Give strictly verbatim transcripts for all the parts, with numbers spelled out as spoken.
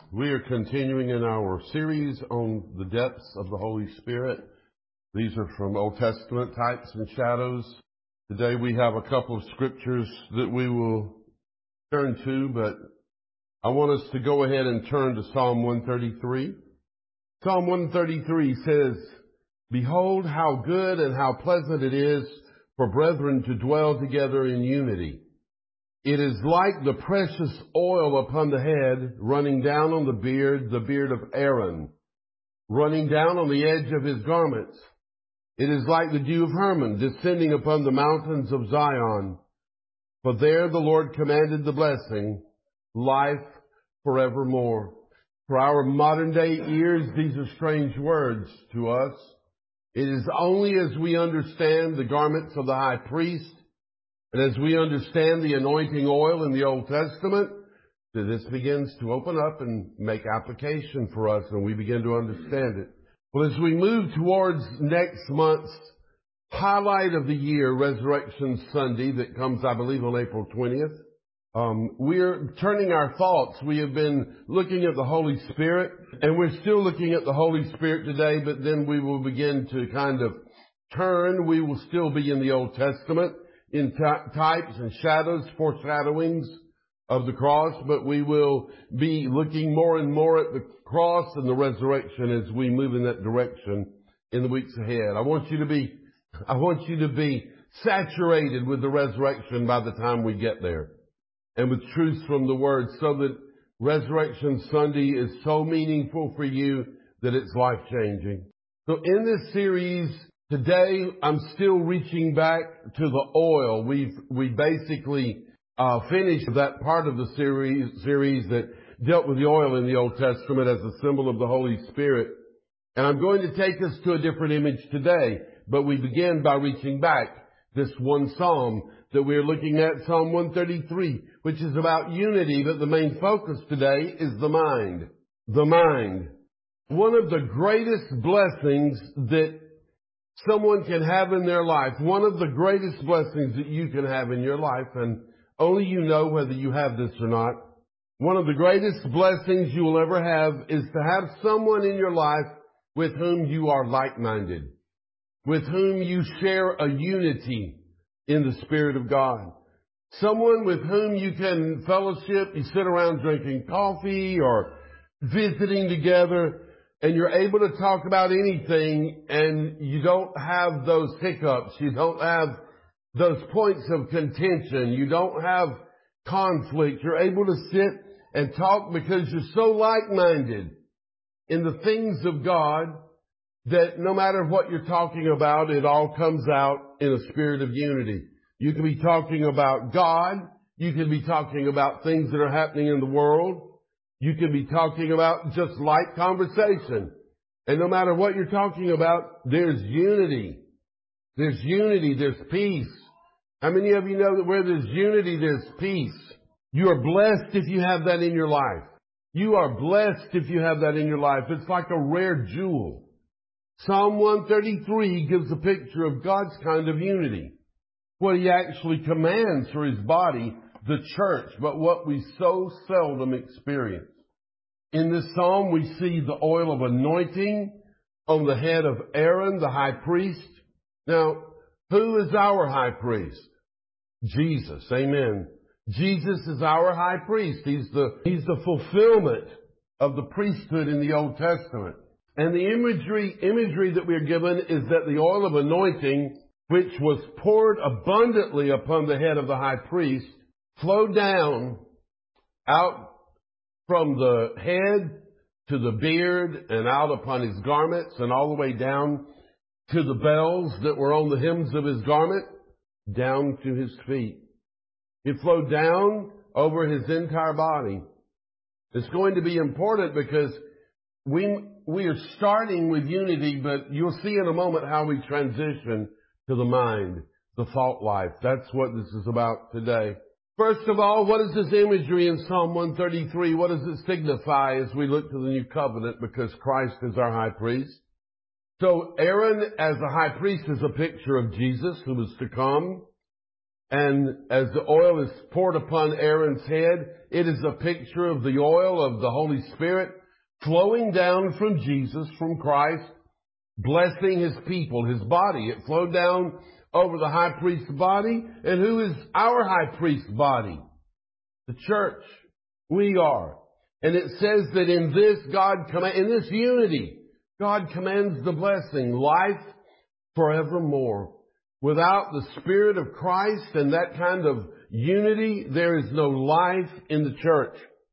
We are continuing in our series on the depths of the Holy Spirit. These are from Old Testament types and shadows. Today we have a couple of scriptures that we will turn to, but I want us to go ahead and turn to Psalm one thirty-three. Psalm one thirty-three says, "Behold how good and how pleasant it is for brethren to dwell together in unity. It is like the precious oil upon the head, running down on the beard, the beard of Aaron, running down on the edge of his garments. It is like the dew of Hermon, descending upon the mountains of Zion. For there the Lord commanded the blessing, life forevermore." For our modern day ears, these are strange words to us. It is only as we understand the garments of the high priest, and as we understand the anointing oil in the Old Testament, that this begins to open up and make application for us, and we begin to understand it. Well, as we move towards next month's highlight of the year, Resurrection Sunday, that comes, I believe, on April twentieth, um, we're turning our thoughts. We have been looking at the Holy Spirit, and we're still looking at the Holy Spirit today, but then we will begin to kind of turn. We will still be in the Old Testament, in t- types and shadows, foreshadowings of the cross, but we will be looking more and more at the cross and the resurrection as we move in that direction in the weeks ahead. I want you to be, I want you to be saturated with the resurrection by the time we get there, and with truths from the Word, so that Resurrection Sunday is so meaningful for you that it's life-changing. So in this series today, I'm still reaching back to the oil. We've we basically uh, finished that part of the series series that dealt with the oil in the Old Testament as a symbol of the Holy Spirit. And I'm going to take us to a different image today, but we begin by reaching back this one psalm that we're looking at, Psalm one thirty-three, which is about unity, but the main focus today is the mind. The mind. One of the greatest blessings that someone can have in their life, one of the greatest blessings that you can have in your life, and only you know whether you have this or not, one of the greatest blessings you will ever have is to have someone in your life with whom you are like-minded, with whom you share a unity in the Spirit of God. Someone with whom you can fellowship, you sit around drinking coffee or visiting together, and you're able to talk about anything, and you don't have those hiccups. You don't have those points of contention. You don't have conflict. You're able to sit and talk because you're so like-minded in the things of God that no matter what you're talking about, it all comes out in a spirit of unity. You can be talking about God. You can be talking about things that are happening in the world. You can be talking about just light conversation. And no matter what you're talking about, there's unity. There's unity. There's peace. How many of you know that where there's unity, there's peace? You are blessed if you have that in your life. You are blessed if you have that in your life. It's like a rare jewel. Psalm one thirty-three gives a picture of God's kind of unity. What He actually commands for His body, the church, but what we so seldom experience. In this psalm, we see the oil of anointing on the head of Aaron, the high priest. Now, who is our high priest? Jesus. Amen. Jesus is our high priest. He's the, he's the fulfillment of the priesthood in the Old Testament. And the imagery, imagery that we are given is that the oil of anointing, which was poured abundantly upon the head of the high priest, flowed down out from the head to the beard and out upon his garments and all the way down to the bells that were on the hems of his garment, down to his feet. It flowed down over his entire body. It's going to be important because we, we are starting with unity, but you'll see in a moment how we transition to the mind, the thought life. That's what this is about today. First of all, what is this imagery in Psalm one thirty-three? What does it signify as we look to the new covenant? Because Christ is our high priest. So Aaron as a high priest is a picture of Jesus who was to come. And as the oil is poured upon Aaron's head, it is a picture of the oil of the Holy Spirit flowing down from Jesus, from Christ, blessing his people, his body. It flowed down over the high priest's body. And who is our high priest's body? The church. We are. And it says that in this God command, in this unity, God commands the blessing, life forevermore. Without the Spirit of Christ and that kind of unity, there is no life in the church.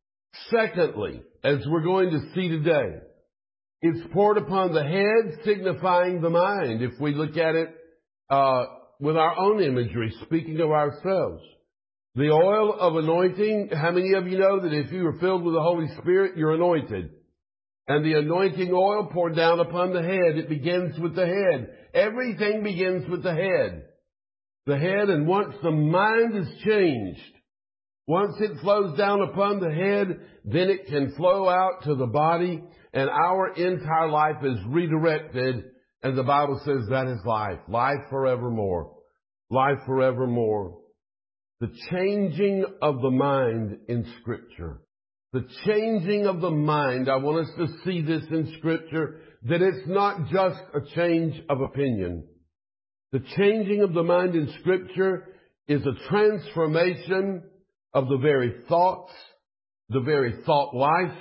Secondly, as we're going to see today, it's poured upon the head, signifying the mind. If we look at it uh, with our own imagery, speaking of ourselves. The oil of anointing, how many of you know that if you are filled with the Holy Spirit, you're anointed? And the anointing oil poured down upon the head, it begins with the head. Everything begins with the head. The head, and once the mind is changed, once it flows down upon the head, then it can flow out to the body, and our entire life is redirected, and the Bible says that is life. Life forevermore. Life forevermore. The changing of the mind in Scripture. The changing of the mind, I want us to see this in Scripture, that it's not just a change of opinion. The changing of the mind in Scripture is a transformation of the very thoughts, the very thought life,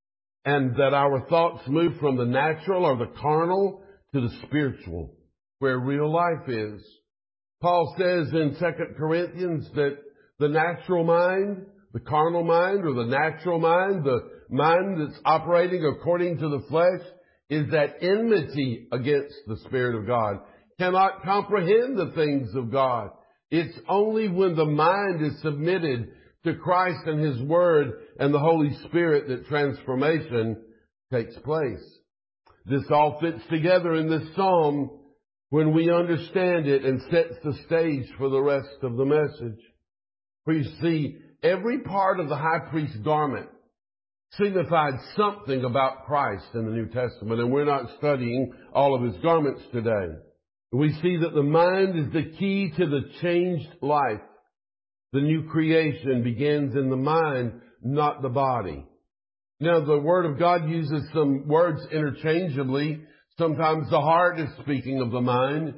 and that our thoughts move from the natural or the carnal to the spiritual, where real life is. Paul says in Second Corinthians that the natural mind, the carnal mind or the natural mind, the mind that's operating according to the flesh, is that enmity against the Spirit of God, cannot comprehend the things of God. It's only when the mind is submitted to Christ and His Word and the Holy Spirit that transformation takes place. This all fits together in this psalm when we understand it and sets the stage for the rest of the message. For you see, every part of the high priest's garment signified something about Christ in the New Testament, and we're not studying all of His garments today. We see that the mind is the key to the changed life. The new creation begins in the mind, not the body. Now, the Word of God uses some words interchangeably. Sometimes the heart is speaking of the mind,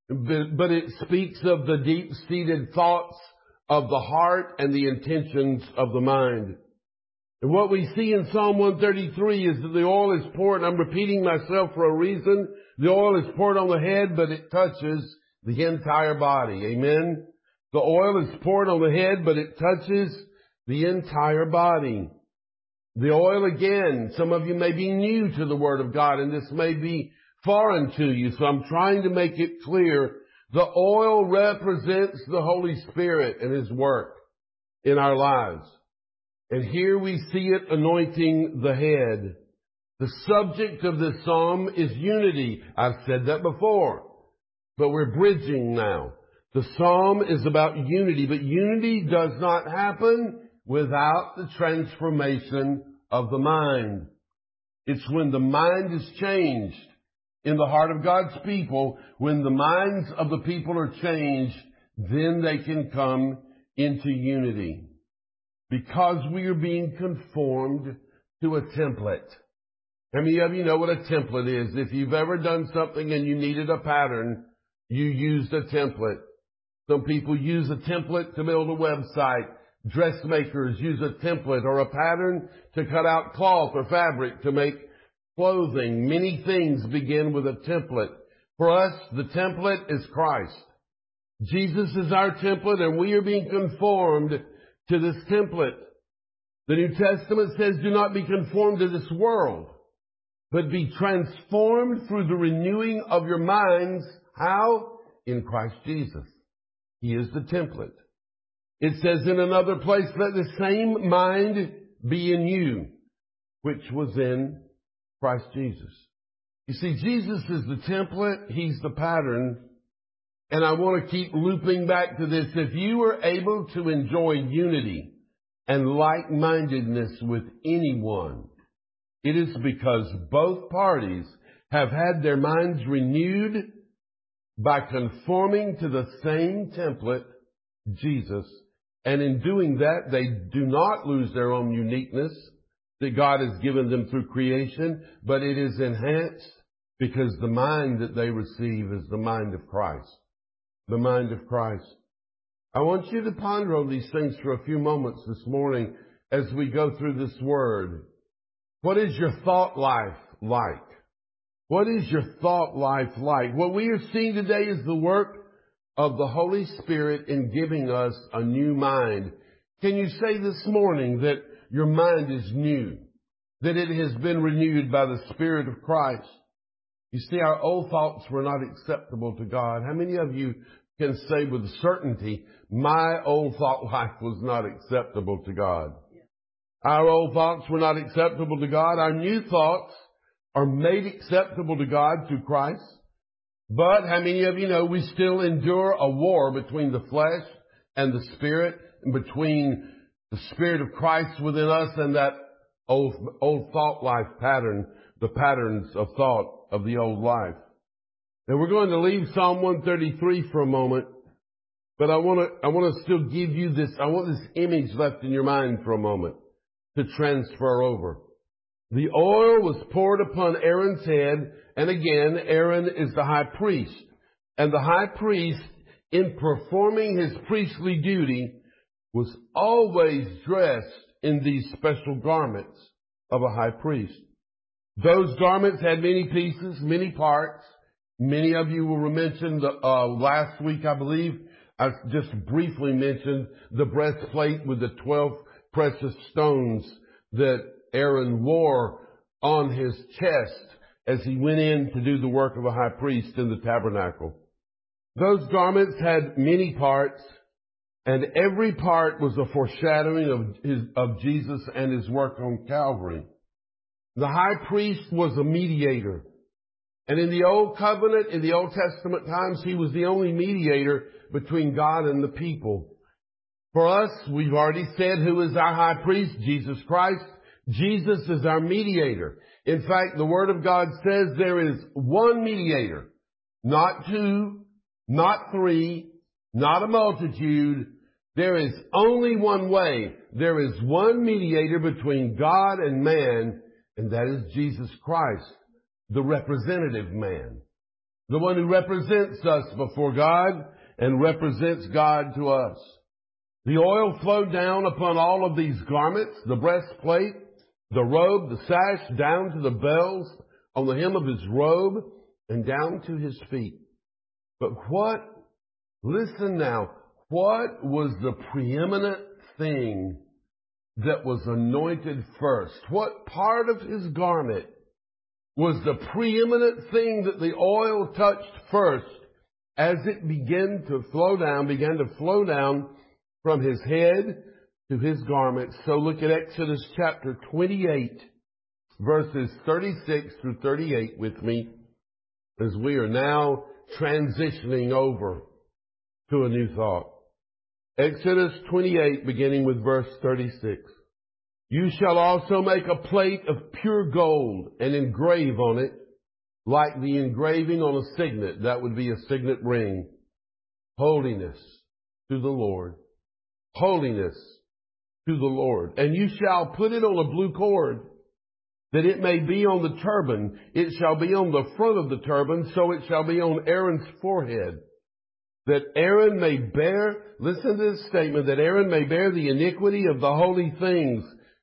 but it speaks of the deep-seated thoughts of the heart and the intentions of the mind. And what we see in Psalm one thirty-three is that the oil is poured. I'm repeating myself for a reason. The oil is poured on the head, but it touches the entire body. Amen? The oil is poured on the head, but it touches the entire body. The oil, again, some of you may be new to the Word of God, and this may be foreign to you, so I'm trying to make it clear. The oil represents the Holy Spirit and His work in our lives. And here we see it anointing the head. The subject of this psalm is unity. I've said that before, but we're bridging now. The psalm is about unity, but unity does not happen without the transformation of the mind. It's when the mind is changed in the heart of God's people, when the minds of the people are changed, then they can come into unity. Because we are being conformed to a template. How many of you know what a template is? If you've ever done something and you needed a pattern, you used a template. Some people use a template to build a website. Dressmakers use a template or a pattern to cut out cloth or fabric to make clothing. Many things begin with a template. For us, the template is Christ. Jesus is our template, and we are being conformed to this template. The New Testament says, do not be conformed to this world, but be transformed through the renewing of your minds. How? In Christ Jesus. He is the template. It says in another place, let the same mind be in you, which was in Christ Jesus. You see, Jesus is the template. He's the pattern. And I want to keep looping back to this. If you are able to enjoy unity and like-mindedness with anyone, it is because both parties have had their minds renewed by conforming to the same template, Jesus. And in doing that, they do not lose their own uniqueness that God has given them through creation, but it is enhanced because the mind that they receive is the mind of Christ. The mind of Christ. I want you to ponder on these things for a few moments this morning as we go through this word. What is your thought life like? What is your thought life like? What we are seeing today is the work of the Holy Spirit in giving us a new mind. Can you say this morning that your mind is new, that it has been renewed by the Spirit of Christ? You see, our old thoughts were not acceptable to God. How many of you can say with certainty, my old thought life was not acceptable to God? Our old thoughts were not acceptable to God. Our new thoughts are made acceptable to God through Christ. But how many of you know we still endure a war between the flesh and the Spirit, and between the Spirit of Christ within us and that old, old thought life pattern, the patterns of thought of the old life. Now we're going to leave Psalm one thirty-three for a moment, but I want to, I want to still give you this, I want this image left in your mind for a moment to transfer over. The oil was poured upon Aaron's head, and again, Aaron is the high priest. And the high priest, in performing his priestly duty, was always dressed in these special garments of a high priest. Those garments had many pieces, many parts. Many of you will mention the, uh, last week, I believe, I just briefly mentioned the breastplate with the twelve precious stones that Aaron wore on his chest as he went in to do the work of a high priest in the tabernacle. Those garments had many parts, and every part was a foreshadowing of his, of Jesus and his work on Calvary. The high priest was a mediator. And in the Old Covenant, in the Old Testament times, he was the only mediator between God and the people. For us, we've already said who is our high priest, Jesus Christ. Jesus is our mediator. In fact, the Word of God says there is one mediator, not two, not three, not a multitude. There is only one way. There is one mediator between God and man, and that is Jesus Christ, the representative man, the one who represents us before God and represents God to us. The oil flowed down upon all of these garments, the breastplate, the robe, the sash, down to the bells on the hem of his robe and down to his feet. But what, listen now, what was the preeminent thing that was anointed first? What part of his garment was the preeminent thing that the oil touched first as it began to flow down, began to flow down from his head to his garments? So look at Exodus chapter twenty-eight, verses thirty-six through thirty-eight with me, as we are now transitioning over to a new thought. Exodus twenty-eight, beginning with verse thirty-six. You shall also make a plate of pure gold and engrave on it, like the engraving on a signet. That would be a signet ring. Holiness to the Lord. Holiness to the Lord. And you shall put it on a blue cord, that it may be on the turban. It shall be on the front of the turban, so it shall be on Aaron's forehead. That Aaron may bear, listen to this statement, that Aaron may bear the iniquity of the holy things.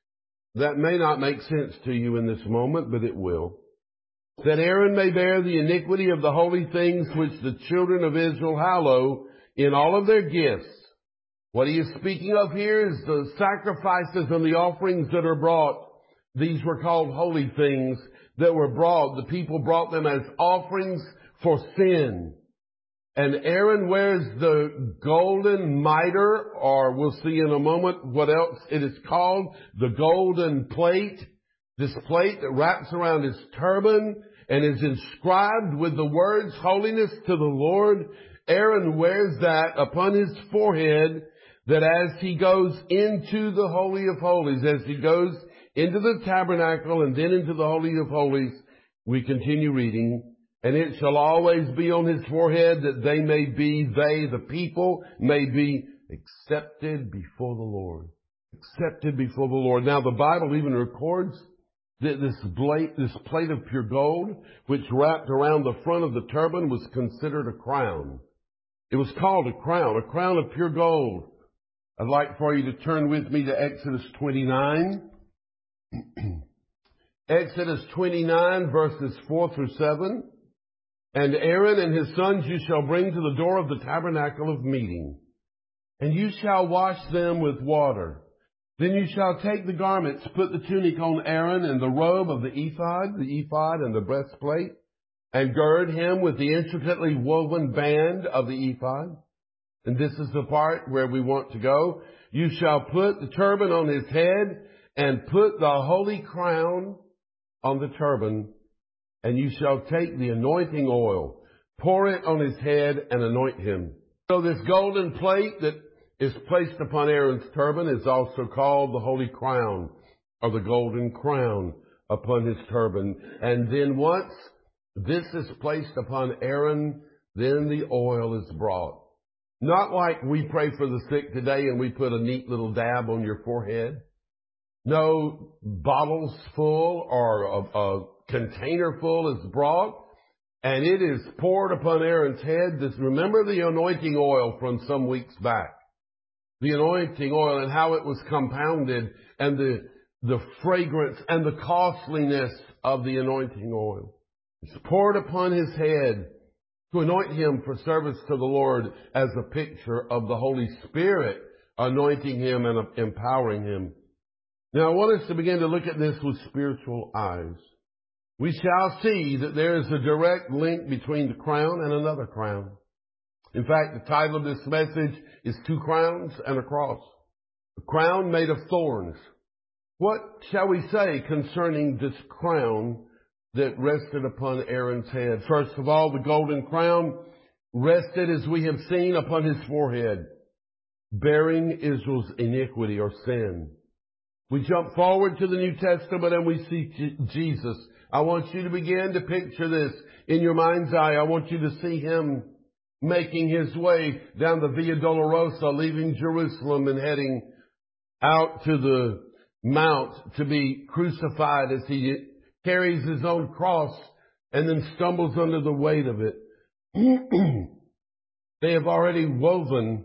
That may not make sense to you in this moment, but it will. That Aaron may bear the iniquity of the holy things which the children of Israel hallow in all of their gifts. What he is speaking of here is the sacrifices and the offerings that are brought. These were called holy things that were brought. The people brought them as offerings for sin. And Aaron wears the golden mitre, or we'll see in a moment what else it is called, the golden plate. This plate that wraps around his turban and is inscribed with the words, holiness to the Lord. Aaron wears that upon his forehead, that as he goes into the Holy of Holies, as he goes into the tabernacle and then into the Holy of Holies, we continue reading. And it shall always be on his forehead, that they may be, they, the people, may be accepted before the Lord. Accepted before the Lord. Now the Bible even records that this plate, this plate of pure gold, which wrapped around the front of the turban, was considered a crown. It was called a crown, a crown of pure gold. I'd like for you to turn with me to Exodus twenty-nine. Exodus twenty-nine, verses four through seven. And Aaron and his sons you shall bring to the door of the tabernacle of meeting, and you shall wash them with water. Then you shall take the garments, put the tunic on Aaron and the robe of the ephod, the ephod and the breastplate, and gird him with the intricately woven band of the ephod. And this is the part where we want to go. You shall put the turban on his head and put the holy crown on the turban, and you shall take the anointing oil, pour it on his head and anoint him. So this golden plate that is placed upon Aaron's turban is also called the holy crown, or the golden crown upon his turban. And then once this is placed upon Aaron, then the oil is brought. Not like we pray for the sick today and we put a neat little dab on your forehead. No, bottles full or a, a container full is brought, and it is poured upon Aaron's head. This, remember the anointing oil from some weeks back. The anointing oil and how it was compounded, and the, the fragrance and the costliness of the anointing oil. It's poured upon his head to anoint him for service to the Lord, as a picture of the Holy Spirit anointing him and empowering him. Now I want us to begin to look at this with spiritual eyes. We shall see that there is a direct link between the crown and another crown. In fact, the title of this message is Two Crowns and a Cross. A crown made of thorns. What shall we say concerning this crown that rested upon Aaron's head? First of all, the golden crown rested, as we have seen, upon his forehead, bearing Israel's iniquity or sin. We jump forward to the New Testament and we see J- Jesus. I want you to begin to picture this in your mind's eye. I want you to see him making his way down the Via Dolorosa, leaving Jerusalem and heading out to the mount to be crucified, as he carries his own cross and then stumbles under the weight of it. They have already woven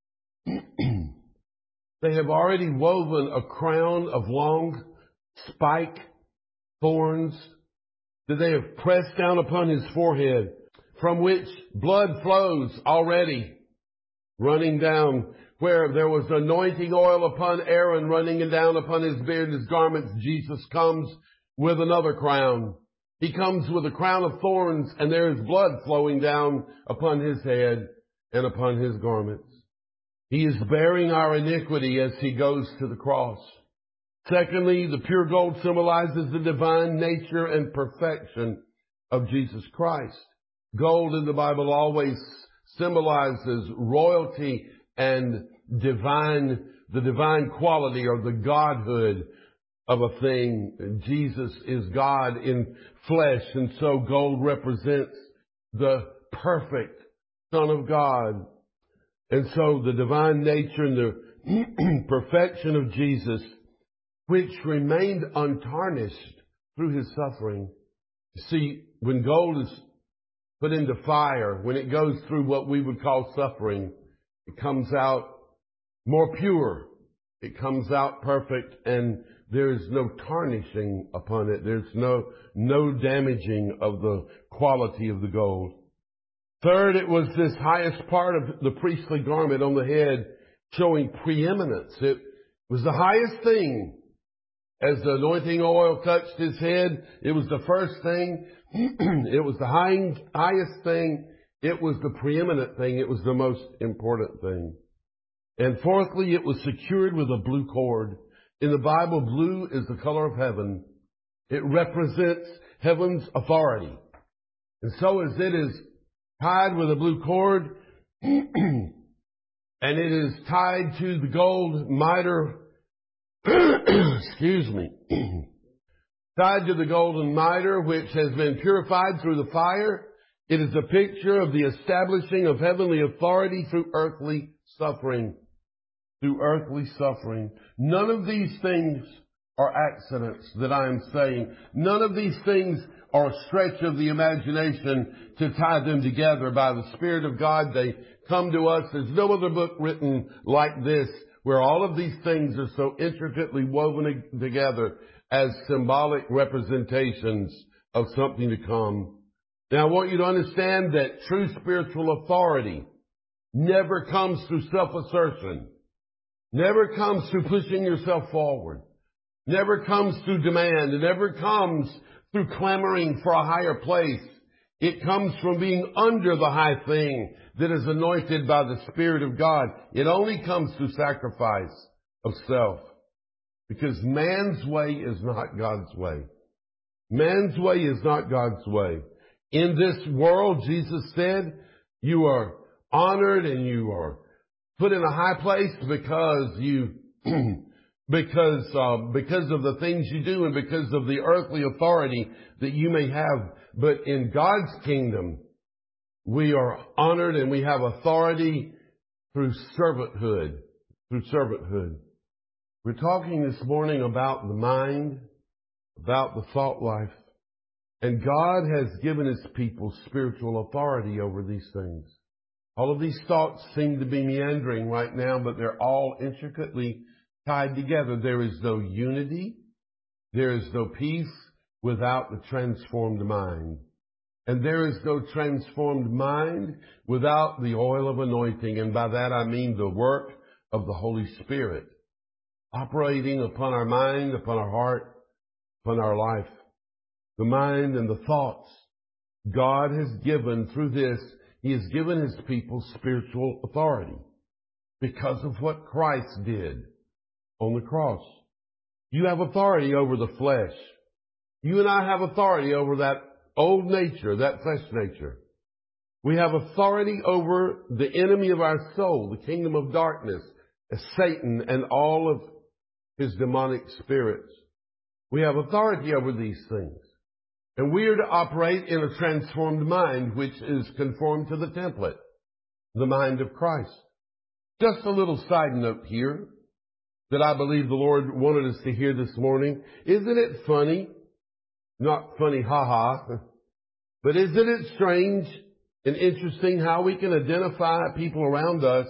They have already woven a crown of long spike thorns that they have pressed down upon his forehead, from which blood flows already, running down. Where there was anointing oil upon Aaron, running down upon his beard and his garments, Jesus comes with another crown. He comes with a crown of thorns, and there is blood flowing down upon his head and upon his garments. He is bearing our iniquity as he goes to the cross. Secondly, the pure gold symbolizes the divine nature and perfection of Jesus Christ. Gold in the Bible always symbolizes royalty and divine, the divine quality or the godhood of a thing. Jesus is God in flesh, and so gold represents the perfect Son of God. And so the divine nature and the perfection of Jesus, which remained untarnished through his suffering. You see, when gold is put into fire, when it goes through what we would call suffering, it comes out more pure. It comes out perfect, and there is no tarnishing upon it. There's no, no damaging of the quality of the gold. Third, it was this highest part of the priestly garment on the head, showing preeminence. It was the highest thing. As the anointing oil touched his head, it was the first thing. It was the high, highest thing. It was the preeminent thing. It was the most important thing. And fourthly, it was secured with a blue cord. In the Bible, blue is the color of heaven. It represents heaven's authority. And so as it is tied with a blue cord, and it is tied to the gold mitre, excuse me, tied to the golden mitre, which has been purified through the fire. It is a picture of the establishing of heavenly authority through earthly suffering. through earthly suffering. None of these things are accidents that I am saying. None of these things are a stretch of the imagination to tie them together. By the Spirit of God, they come to us. There's no other book written like this where all of these things are so intricately woven together as symbolic representations of something to come. Now, I want you to understand that true spiritual authority never comes through self-assertion, never comes through pushing yourself forward, never comes through demand, it never comes through clamoring for a higher place. It comes from being under the high thing that is anointed by the Spirit of God. It only comes through sacrifice of self. Because man's way is not God's way. Man's way is not God's way. In this world, Jesus said, you are honored and you are put in a high place because you, because, uh, because of the things you do and because of the earthly authority that you may have. But in God's kingdom, we are honored and we have authority through servanthood, through servanthood. We're talking this morning about the mind, about the thought life. And God has given His people spiritual authority over these things. All of these thoughts seem to be meandering right now, but they're all intricately tied together. There is no unity. There is no peace without the transformed mind. And there is no transformed mind without the oil of anointing. And by that I mean the work of the Holy Spirit operating upon our mind, upon our heart, upon our life. The mind and the thoughts God has given through this, He has given His people spiritual authority because of what Christ did on the cross. You have authority over the flesh. You and I have authority over that old nature, that flesh nature. We have authority over the enemy of our soul, the kingdom of darkness, Satan and all of his demonic spirits. We have authority over these things. And we are to operate in a transformed mind, which is conformed to the template, the mind of Christ. Just a little side note here that I believe the Lord wanted us to hear this morning. Isn't it funny? Not funny, ha-ha. But isn't it strange and interesting how we can identify people around us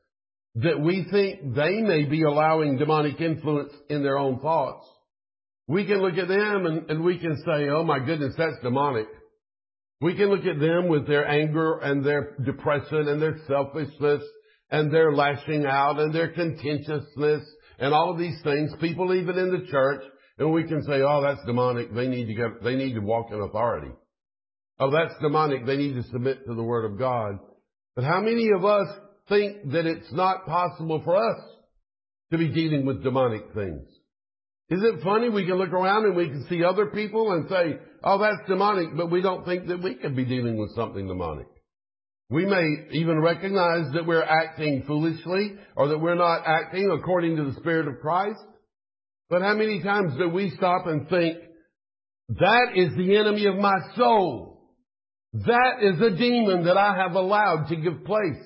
that we think they may be allowing demonic influence in their own thoughts? We can look at them and, and we can say, oh my goodness, that's demonic. We can look at them with their anger and their depression and their selfishness and their lashing out and their contentiousness and all of these things, people even in the church, and we can say, oh, that's demonic. They need to get, they need to walk in authority. Oh, that's demonic. They need to submit to the Word of God. But how many of us think that it's not possible for us to be dealing with demonic things? Is it funny? We can look around and we can see other people and say, oh, that's demonic, but we don't think that we could be dealing with something demonic. We may even recognize that we're acting foolishly or that we're not acting according to the Spirit of Christ. But how many times do we stop and think, that is the enemy of my soul. That is a demon that I have allowed to give place.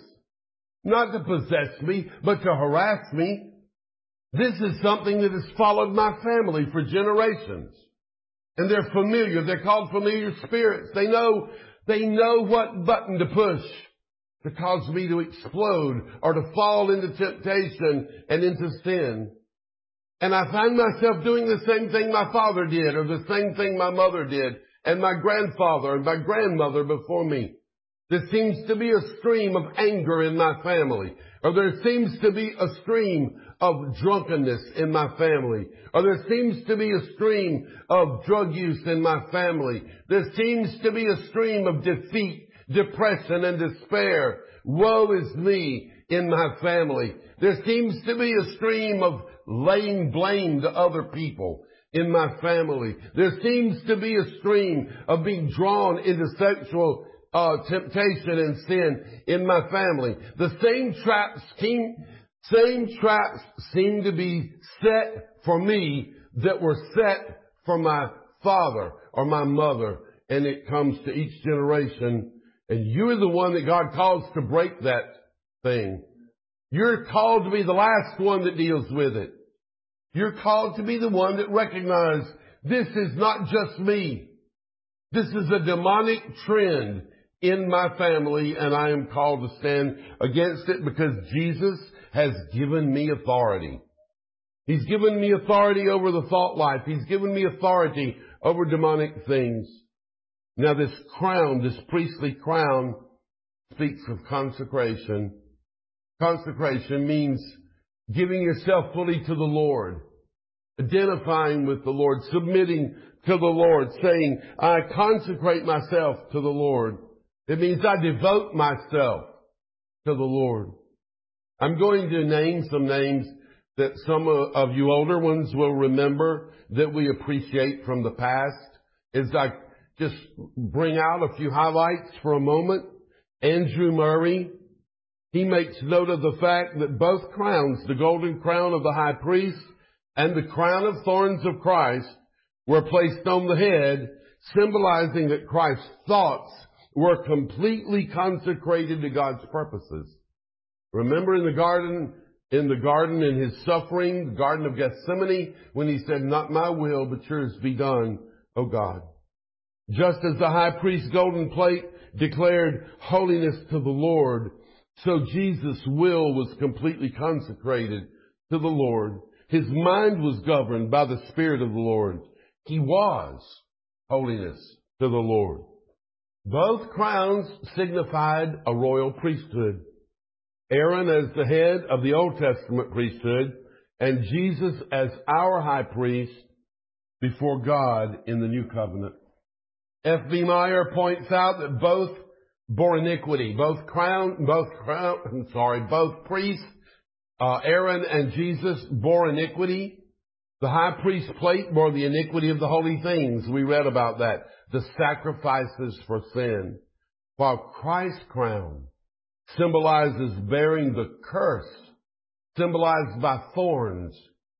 Not to possess me, but to harass me. This is something that has followed my family for generations. And they're familiar. They're called familiar spirits. They know, they know what button to push to cause me to explode or to fall into temptation and into sin. And I find myself doing the same thing my father did, or the same thing my mother did, and my grandfather and my grandmother before me. There seems to be a stream of anger in my family, or there seems to be a stream of drunkenness in my family, or there seems to be a stream of drug use in my family. There seems to be a stream of defeat, depression, and despair. Woe is me in my family. There seems to be a stream of laying blame to other people in my family. There seems to be a stream of being drawn into sexual uh, temptation and sin in my family. The same traps seem, same traps seem to be set for me that were set for my father or my mother. And it comes to each generation. And you're the one that God calls to break that thing. You're called to be the last one that deals with it. You're called to be the one that recognizes this is not just me. This is a demonic trend in my family, and I am called to stand against it because Jesus has given me authority. He's given me authority over the thought life. He's given me authority over demonic things. Now this crown, this priestly crown, speaks of consecration. Consecration means giving yourself fully to the Lord, identifying with the Lord, submitting to the Lord, saying, I consecrate myself to the Lord. It means I devote myself to the Lord. I'm going to name some names that some of you older ones will remember that we appreciate from the past. As I just bring out a few highlights for a moment. Andrew Murray, he makes note of the fact that both crowns, the golden crown of the high priest and the crown of thorns of Christ, were placed on the head, symbolizing that Christ's thoughts were completely consecrated to God's purposes. Remember in the garden, in the garden in his suffering, the Garden of Gethsemane, when he said, not my will, but yours be done, O God. Just as the high priest's golden plate declared holiness to the Lord, so Jesus' will was completely consecrated to the Lord. His mind was governed by the Spirit of the Lord. He was holiness to the Lord. Both crowns signified a royal priesthood. Aaron as the head of the Old Testament priesthood, and Jesus as our high priest before God in the New Covenant. F B Meyer points out that both bore iniquity. Both crown, both crown, I'm sorry, both priests, uh, Aaron and Jesus bore iniquity. The high priest plate bore the iniquity of the holy things. We read about that. The sacrifices for sin. While Christ's crown symbolizes bearing the curse, symbolized by thorns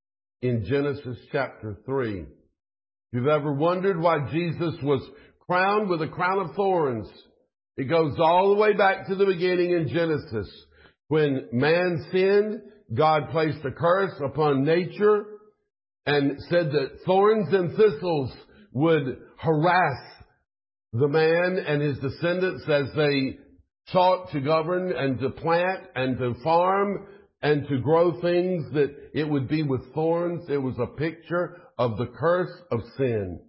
in Genesis chapter three. If you've ever wondered why Jesus was crowned with a crown of thorns, it goes all the way back to the beginning in Genesis. When man sinned, God placed a curse upon nature and said that thorns and thistles would harass the man and his descendants as they sought to govern and to plant and to farm and to grow things, that it would be with thorns. It was a picture of the curse of sin.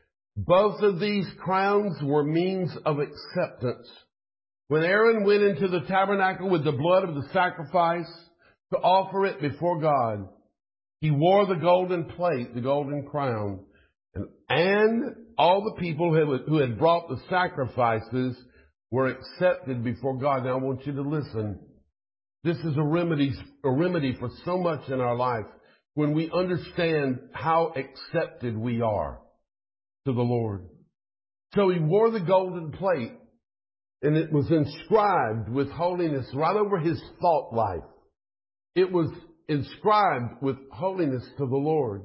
Both of these crowns were means of acceptance. When Aaron went into the tabernacle with the blood of the sacrifice to offer it before God, he wore the golden plate, the golden crown, and, and all the people who had brought the sacrifices were accepted before God. Now I want you to listen. This is a remedy, a remedy for so much in our life when we understand how accepted we are to the Lord. So he wore the golden plate, and it was inscribed with holiness right over his thought life. It was inscribed with holiness to the Lord.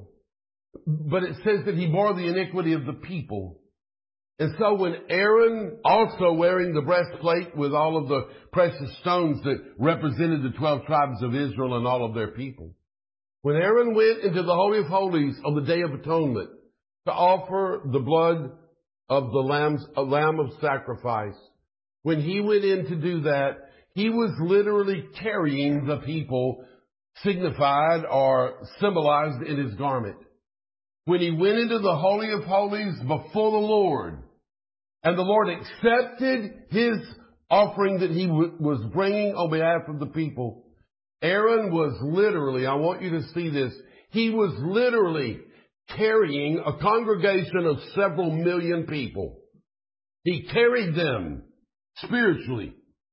But it says that he bore the iniquity of the people. And so when Aaron, also wearing the breastplate with all of the precious stones that represented the twelve tribes of Israel and all of their people, when Aaron went into the Holy of Holies on the Day of Atonement to offer the blood of the lambs, a lamb of sacrifice, when he went in to do that, he was literally carrying the people signified or symbolized in his garment. When he went into the Holy of Holies before the Lord, and the Lord accepted his offering that he w- was bringing on behalf of the people, Aaron was literally, I want you to see this, he was literally carrying a congregation of several million people. He carried them spiritually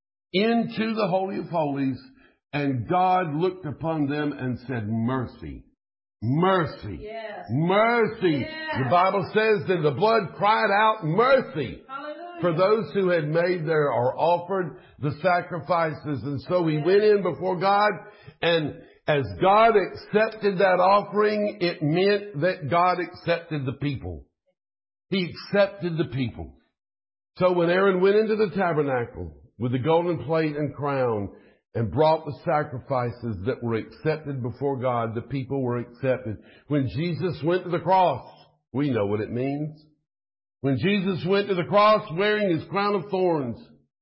into the Holy of Holies, and God looked upon them and said, mercy. Mercy. Yes. Mercy. Yes. The Bible says that the blood cried out mercy. Hallelujah. For those who had made their or offered the sacrifices. And so he yes. went in before God, and as God accepted that offering, it meant that God accepted the people. He accepted the people. So when Aaron went into the tabernacle with the golden plate and crown, and brought the sacrifices that were accepted before God. The people were accepted. When Jesus went to the cross, we know what it means. When Jesus went to the cross wearing his crown of thorns,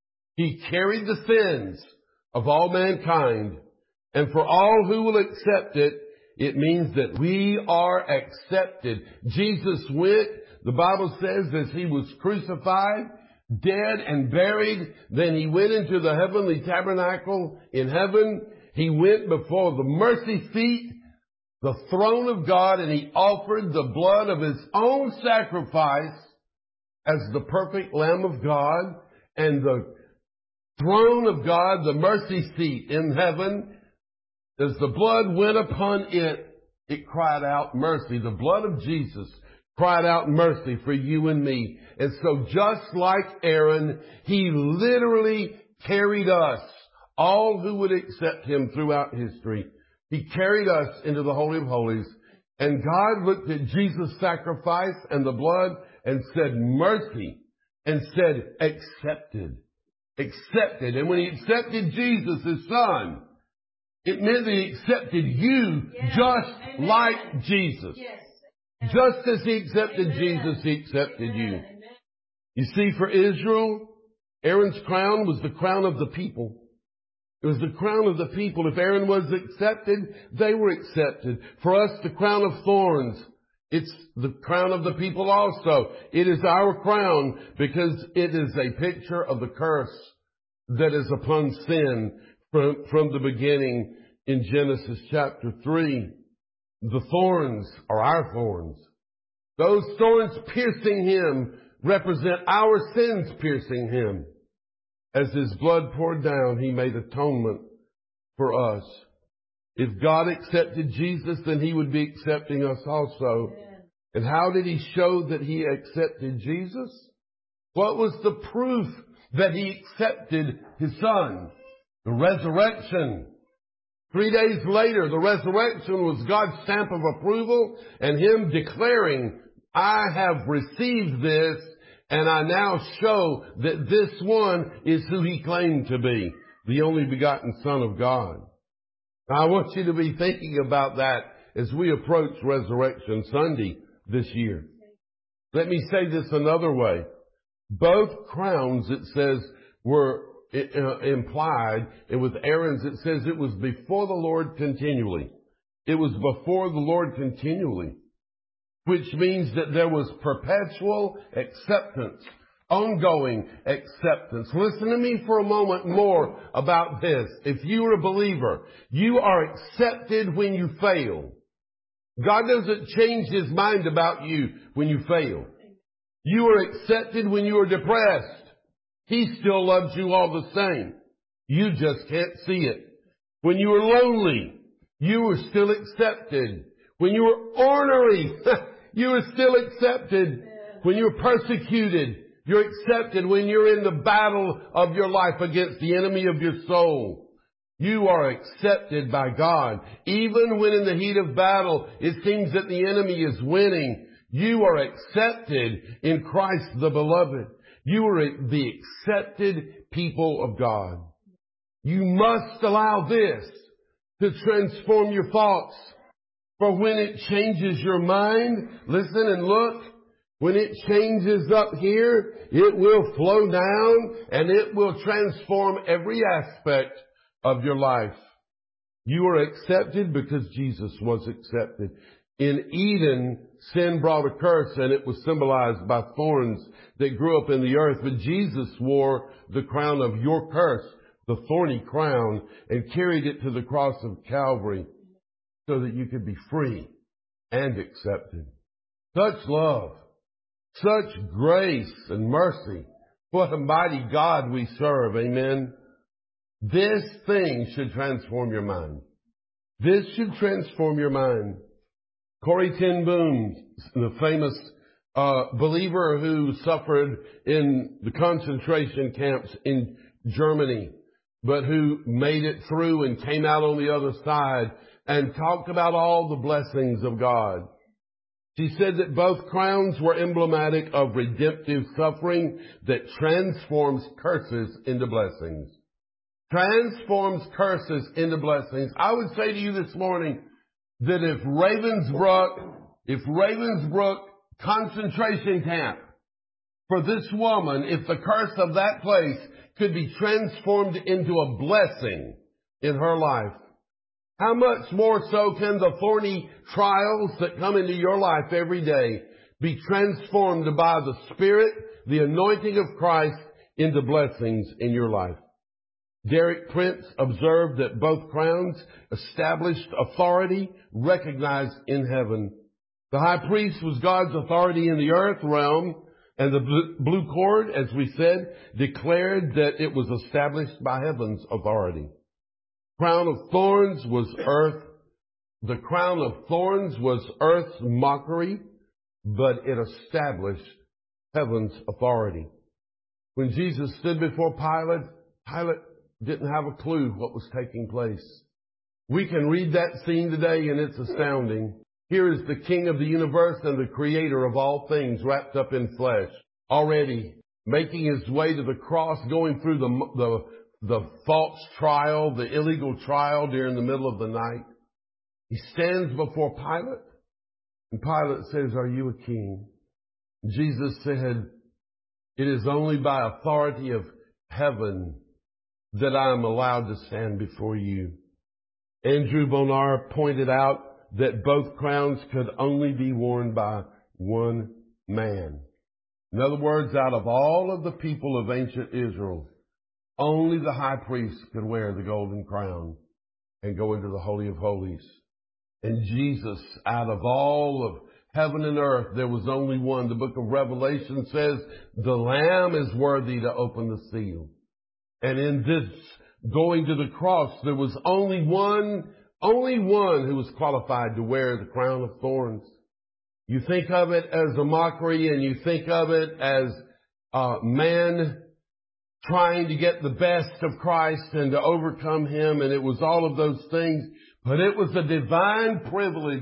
he carried the sins of all mankind. And for all who will accept it, it means that we are accepted. Jesus went, the Bible says, as he was crucified, dead and buried. Then he went into the heavenly tabernacle in heaven. He went before the mercy seat, the throne of God, and he offered the blood of his own sacrifice as the perfect Lamb of God. And the throne of God, the mercy seat in heaven, as the blood went upon it, it cried out mercy. The blood of Jesus cried out mercy for you and me. And so just like Aaron, he literally carried us, all who would accept him throughout history. He carried us into the Holy of Holies. And God looked at Jesus' sacrifice and the blood and said mercy, and said accepted. Accepted. And when he accepted Jesus, his son, it meant that he accepted you yes. just Amen. Like Jesus. Yes. Just as he accepted Amen. Jesus, he accepted Amen. You. Amen. You see, for Israel, Aaron's crown was the crown of the people. It was the crown of the people. If Aaron was accepted, they were accepted. For us, the crown of thorns, it's the crown of the people also. It is our crown because it is a picture of the curse that is upon sin from, from the beginning in Genesis chapter three. The thorns are our thorns. Those thorns piercing him represent our sins piercing him. As his blood poured down, he made atonement for us. If God accepted Jesus, then he would be accepting us also. Amen. And how did he show that he accepted Jesus? What was the proof that he accepted his son? The resurrection. Three days later, the resurrection was God's stamp of approval and him declaring, I have received this and I now show that this one is who he claimed to be, the only begotten Son of God. Now, I want you to be thinking about that as we approach Resurrection Sunday this year. Let me say this another way. Both crowns, it says, were uh, implied, and with Aaron's, it says it was before the Lord continually. It was before the Lord continually, which means that there was perpetual acceptance, ongoing acceptance. Listen to me for a moment more about this. If you are a believer, you are accepted when you fail. God doesn't change his mind about you when you fail. You are accepted when you are depressed. He still loves you all the same. You just can't see it. When you are lonely, you are still accepted. When you are ornery, you are still accepted. When you're persecuted, you're accepted. When you're in the battle of your life against the enemy of your soul, you are accepted by God. Even when in the heat of battle, it seems that the enemy is winning, you are accepted in Christ the beloved. You are the accepted people of God. You must allow this to transform your thoughts. For when it changes your mind, listen and look, when it changes up here, it will flow down and it will transform every aspect of your life. You are accepted because Jesus was accepted. In Eden, sin brought a curse, and it was symbolized by thorns that grew up in the earth. But Jesus wore the crown of your curse, the thorny crown, and carried it to the cross of Calvary so that you could be free and accepted. Such love, such grace and mercy. What a mighty God we serve. Amen. This thing should transform your mind. This should transform your mind. Corrie ten Boom, the famous uh, believer who suffered in the concentration camps in Germany, but who made it through and came out on the other side and talked about all the blessings of God. She said that both crowns were emblematic of redemptive suffering that transforms curses into blessings. transforms curses into blessings. I would say to you this morning that if Ravensbrook, if Ravensbrook concentration camp for this woman, if the curse of that place could be transformed into a blessing in her life, how much more so can the thorny trials that come into your life every day be transformed by the Spirit, the anointing of Christ, into blessings in your life? Derek Prince observed that both crowns established authority recognized in heaven. The high priest was God's authority in the earth realm, and the blue cord, as we said, declared that it was established by heaven's authority. Crown of thorns was earth. The crown of thorns was earth's mockery, but it established heaven's authority. When Jesus stood before Pilate, Pilate didn't have a clue what was taking place. We can read that scene today and it's astounding. Here is the King of the universe and the Creator of all things wrapped up in flesh, already making his way to the cross, going through the, the, the false trial, the illegal trial during the middle of the night. He stands before Pilate, and Pilate says, "Are you a king?" Jesus said, "It is only by authority of heaven that I am allowed to stand before you." Andrew Bonar pointed out that both crowns could only be worn by one man. In other words, out of all of the people of ancient Israel, only the high priest could wear the golden crown and go into the Holy of Holies. And Jesus, out of all of heaven and earth, there was only one. The book of Revelation says the Lamb is worthy to open the seal. And in this going to the cross, there was only one, only one who was qualified to wear the crown of thorns. You think of it as a mockery, and you think of it as uh, man trying to get the best of Christ and to overcome him, and it was all of those things. But it was a divine privilege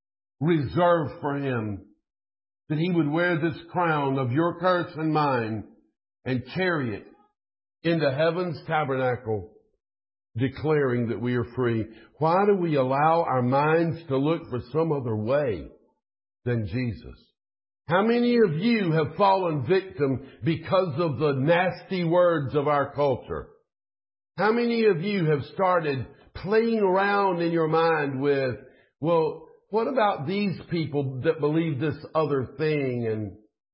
reserved for him that he would wear this crown of your curse and mine and carry it into heaven's tabernacle, declaring that we are free. Why do we allow our minds to look for some other way than Jesus? How many of you have fallen victim because of the nasty words of our culture? How many of you have started playing around in your mind with, well, what about these people that believe this other thing? And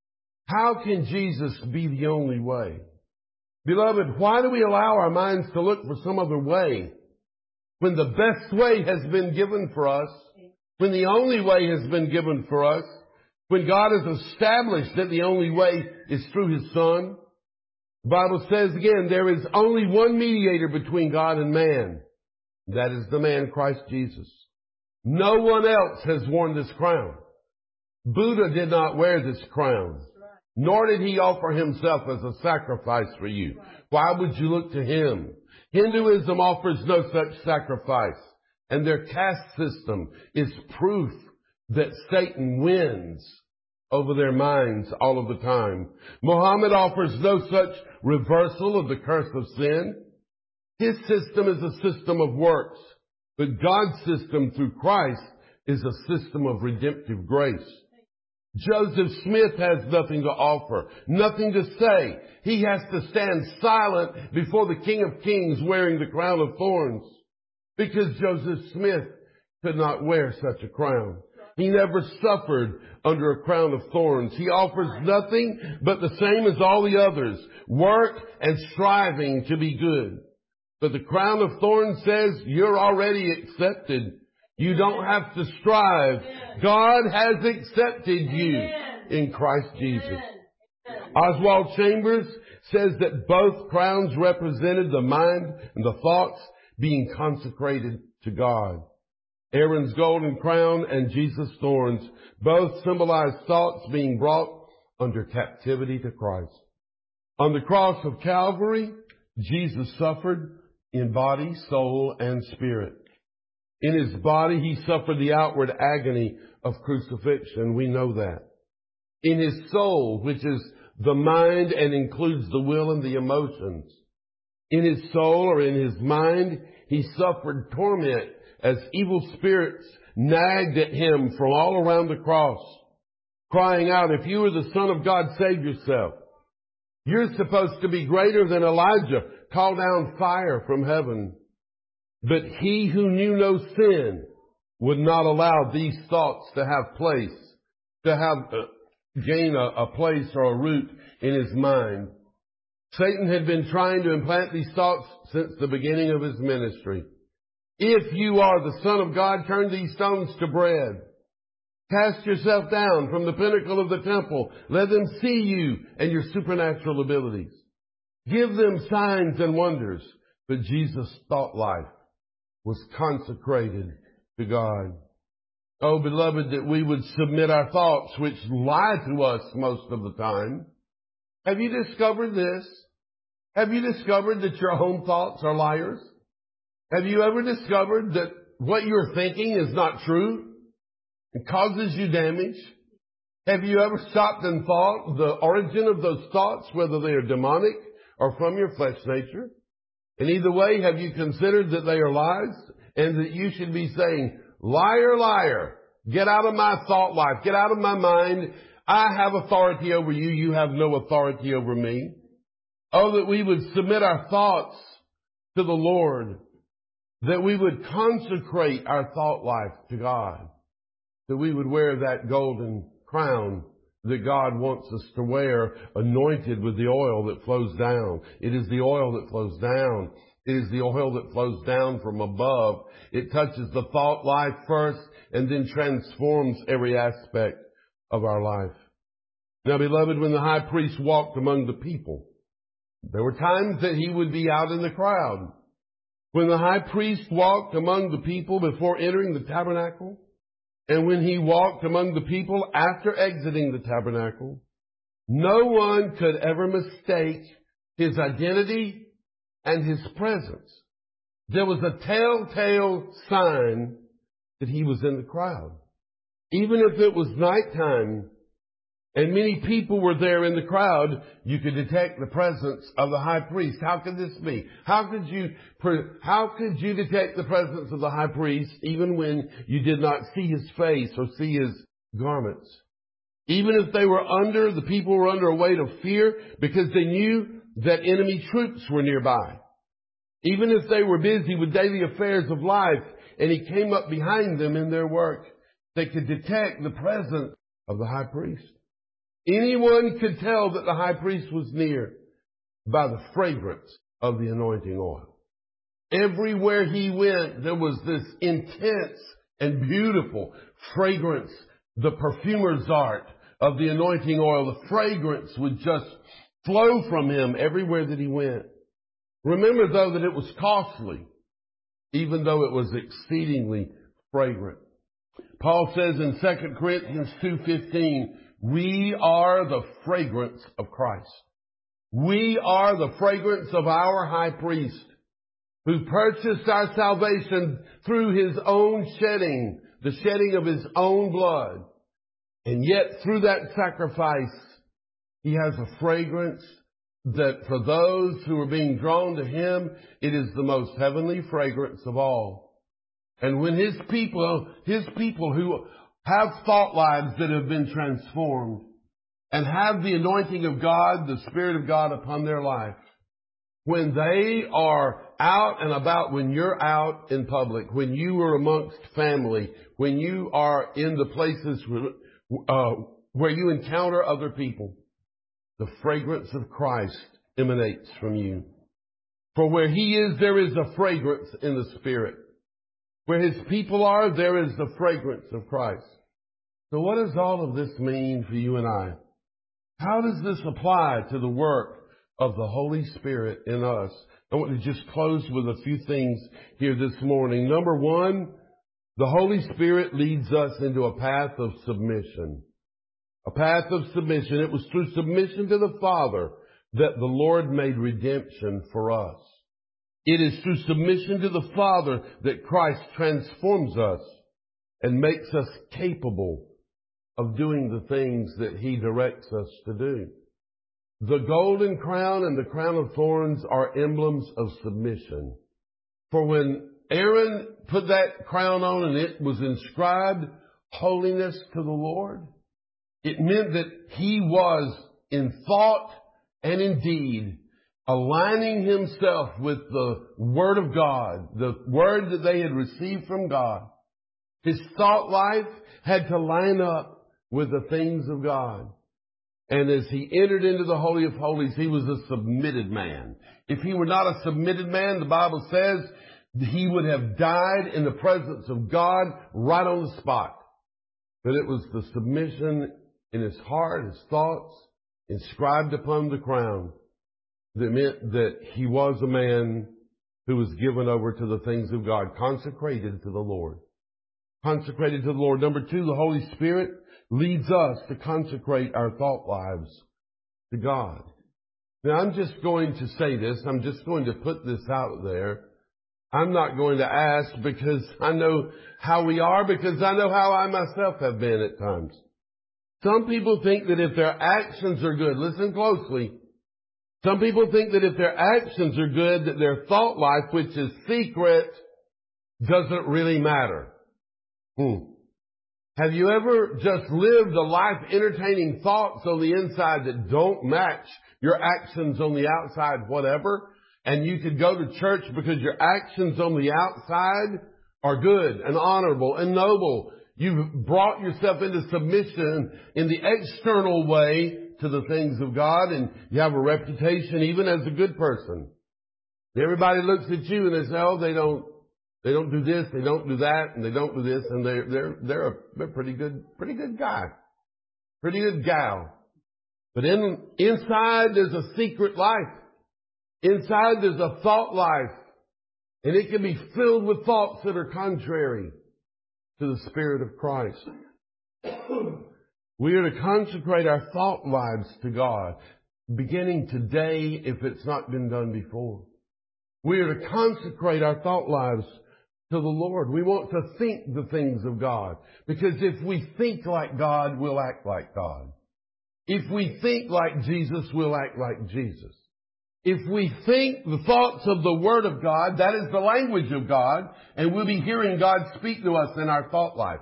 how can Jesus be the only way? Beloved, why do we allow our minds to look for some other way when the best way has been given for us, when the only way has been given for us, when God has established that the only way is through His Son? The Bible says again, there is only one mediator between God and man. That is the man Christ Jesus. No one else has worn this crown. Buddha did not wear this crown, nor did he offer himself as a sacrifice for you. Why would you look to him? Hinduism offers no such sacrifice, and their caste system is proof that Satan wins over their minds all of the time. Muhammad offers no such reversal of the curse of sin. His system is a system of works, but God's system through Christ is a system of redemptive grace. Joseph Smith has nothing to offer, nothing to say. He has to stand silent before the King of Kings wearing the crown of thorns, because Joseph Smith could not wear such a crown. He never suffered under a crown of thorns. He offers nothing but the same as all the others, work and striving to be good. But the crown of thorns says you're already accepted. You don't have to strive. God has accepted you in Christ Jesus. Oswald Chambers says that both crowns represented the mind and the thoughts being consecrated to God. Aaron's golden crown and Jesus' thorns both symbolize thoughts being brought under captivity to Christ. On the cross of Calvary, Jesus suffered in body, soul, and spirit. In his body, he suffered the outward agony of crucifixion. We know that. In his soul, which is the mind and includes the will and the emotions, In his soul or in his mind, he suffered torment as evil spirits nagged at him from all around the cross, crying out, "If you are the Son of God, save yourself. You're supposed to be greater than Elijah. Call down fire from heaven." But he who knew no sin would not allow these thoughts to have place, to have uh, gain a, a place or a root in his mind. Satan had been trying to implant these thoughts since the beginning of his ministry. If you are the Son of God, turn these stones to bread. Cast yourself down from the pinnacle of the temple. Let them see you and your supernatural abilities. Give them signs and wonders. But Jesus' thought life was consecrated to God. Oh, beloved, that we would submit our thoughts, which lie to us most of the time. Have you discovered this? Have you discovered that your own thoughts are liars? Have you ever discovered that what you're thinking is not true and causes you damage? Have you ever stopped and thought the origin of those thoughts, whether they are demonic or from your flesh nature? And either way, have you considered that they are lies and that you should be saying, "Liar, liar, get out of my thought life, get out of my mind. I have authority over you. You have no authority over me." Oh, that we would submit our thoughts to the Lord, that we would consecrate our thought life to God, that we would wear that golden crown that God wants us to wear, anointed with the oil that flows down. It is the oil that flows down. It is the oil that flows down from above. It touches the thought life first and then transforms every aspect of our life. Now, beloved, when the high priest walked among the people, there were times that he would be out in the crowd. When the high priest walked among the people before entering the tabernacle, and when he walked among the people after exiting the tabernacle, no one could ever mistake his identity and his presence. There was a telltale sign that he was in the crowd. Even if it was nighttime and many people were there in the crowd, you could detect the presence of the high priest. How could this be? How could you, how could you detect the presence of the high priest even when you did not see his face or see his garments? Even if they were under, the people were under a weight of fear because they knew that enemy troops were nearby. Even if they were busy with daily affairs of life and he came up behind them in their work, they could detect the presence of the high priest. Anyone could tell that the high priest was near by the fragrance of the anointing oil. Everywhere he went, there was this intense and beautiful fragrance, the perfumer's art of the anointing oil. The fragrance would just flow from him everywhere that he went. Remember, though, that it was costly, even though it was exceedingly fragrant. Paul says in Second Corinthians two fifteen, we are the fragrance of Christ. We are the fragrance of our high priest who purchased our salvation through his own shedding, the shedding of his own blood. And yet through that sacrifice, he has a fragrance that for those who are being drawn to him, it is the most heavenly fragrance of all. And when his people, his people who have thought lives that have been transformed and have the anointing of God, the Spirit of God upon their life, when they are out and about, when you're out in public, when you are amongst family, when you are in the places uh, where you encounter other people, the fragrance of Christ emanates from you. For where he is, there is a fragrance in the Spirit. Where his people are, there is the fragrance of Christ. So what does all of this mean for you and I? How does this apply to the work of the Holy Spirit in us? I want to just close with a few things here this morning. Number one, the Holy Spirit leads us into a path of submission. A path of submission. It was through submission to the Father that the Lord made redemption for us. It is through submission to the Father that Christ transforms us and makes us capable of doing the things that he directs us to do. The golden crown and the crown of thorns are emblems of submission. For when Aaron put that crown on and it was inscribed holiness to the Lord, it meant that he was in thought and in deed aligning himself with the Word of God, the Word that they had received from God. His thought life had to line up with the things of God. And as he entered into the Holy of Holies, he was a submitted man. If he were not a submitted man, the Bible says he would have died in the presence of God right on the spot. But it was the submission in his heart, his thoughts, inscribed upon the crown, that meant that he was a man who was given over to the things of God, consecrated to the Lord. Consecrated to the Lord. Number two, the Holy Spirit leads us to consecrate our thought lives to God. Now, I'm just going to say this. I'm just going to put this out there. I'm not going to ask because I know how we are, because I know how I myself have been at times. Some people think that if their actions are good, listen closely. Some people think that if their actions are good, that their thought life, which is secret, doesn't really matter. Hmm. Have you ever just lived a life entertaining thoughts on the inside that don't match your actions on the outside, whatever? And you could go to church because your actions on the outside are good and honorable and noble. You've brought yourself into submission in the external way to the things of God, and you have a reputation even as a good person. Everybody looks at you and they say, oh, they don't, they don't do this, they don't do that, and they don't do this, and they're, they're, they're a, they're a pretty good, pretty good guy. Pretty good gal. But in, inside there's a secret life. Inside there's a thought life. And it can be filled with thoughts that are contrary to the Spirit of Christ. We are to consecrate our thought lives to God, beginning today if it's not been done before. We are to consecrate our thought lives to the Lord. We want to think the things of God, because if we think like God, we'll act like God. If we think like Jesus, we'll act like Jesus. If we think the thoughts of the Word of God, that is the language of God, and we'll be hearing God speak to us in our thought life.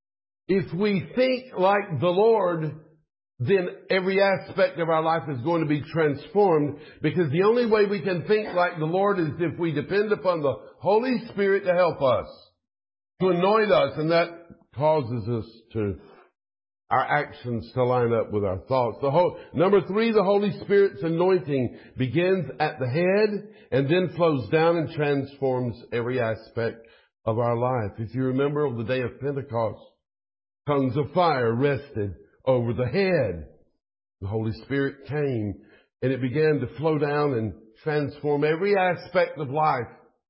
If we think like the Lord, then every aspect of our life is going to be transformed, because the only way we can think like the Lord is if we depend upon the Holy Spirit to help us, to anoint us, and that causes us to, our actions to line up with our thoughts. The whole, number three, the Holy Spirit's anointing begins at the head and then flows down and transforms every aspect of our life. If you remember on the day of Pentecost, tongues of fire rested over the head. The Holy Spirit came and it began to flow down and transform every aspect of life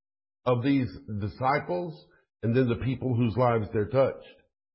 of these disciples and then the people whose lives they're touched.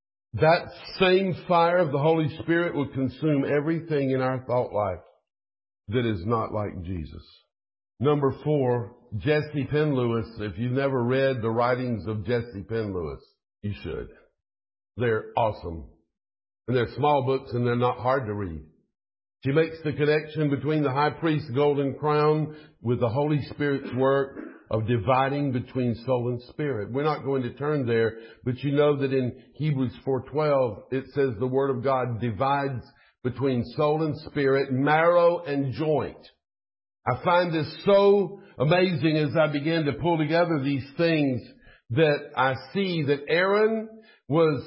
That same fire of the Holy Spirit will consume everything in our thought life that is not like Jesus. Number four, Jesse Penn-Lewis. If you've never read the writings of Jesse Penn-Lewis, you should. They're awesome. And they're small books and they're not hard to read. She makes the connection between the high priest's golden crown with the Holy Spirit's work of dividing between soul and spirit. We're not going to turn there, but you know that in Hebrews four twelve, it says the Word of God divides between soul and spirit, marrow and joint. I find this so amazing as I begin to pull together these things that I see that Aaron was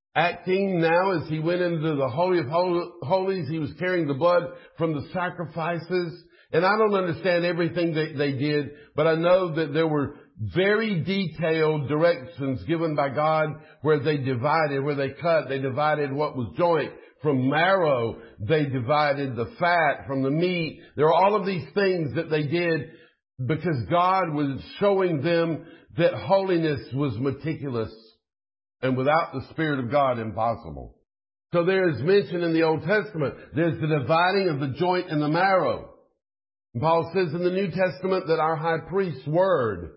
acting now as he went into the Holy of Holies. He was carrying the blood from the sacrifices. And I don't understand everything that they did, but I know that there were very detailed directions given by God where they divided, where they cut. They divided what was joint from marrow. They divided the fat from the meat. There are all of these things that they did because God was showing them that holiness was meticulous and without the Spirit of God impossible. So there is mention in the Old Testament, there's the dividing of the joint and the marrow. And Paul says in the New Testament that our high priest's word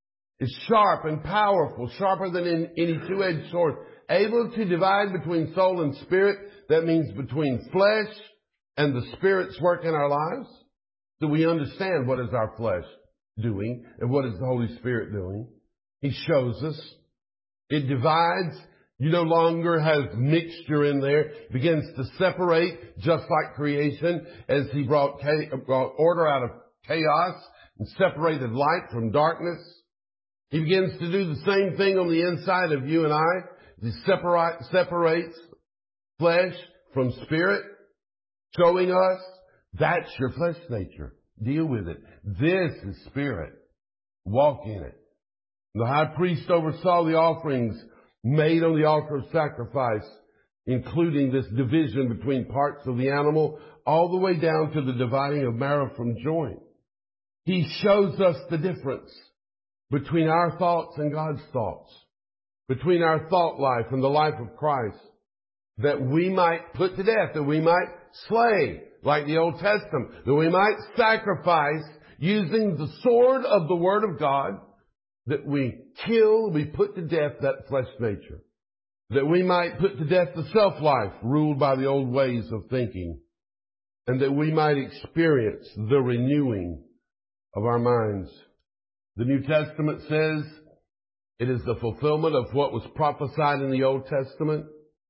is sharp and powerful, sharper than in any two-edged sword, able to divide between soul and spirit. That means between flesh and the Spirit's work in our lives, do we understand what is our flesh doing and what is the Holy Spirit doing? He shows us. It divides. You no longer have mixture in there. It begins to separate, just like creation, as He brought, brought order out of chaos and separated light from darkness. He begins to do the same thing on the inside of you and I. He separate, separates flesh from spirit, showing us that's your flesh nature. Deal with it. This is spirit. Walk in it. The high priest oversaw the offerings made on the altar of sacrifice, including this division between parts of the animal, all the way down to the dividing of marrow from joint. He shows us the difference between our thoughts and God's thoughts, between our thought life and the life of Christ, that we might put to death, that we might slay, like the Old Testament, that we might sacrifice using the sword of the Word of God, that we kill, we put to death that flesh nature, that we might put to death the self-life ruled by the old ways of thinking, and that we might experience the renewing of our minds. The New Testament says it is the fulfillment of what was prophesied in the Old Testament.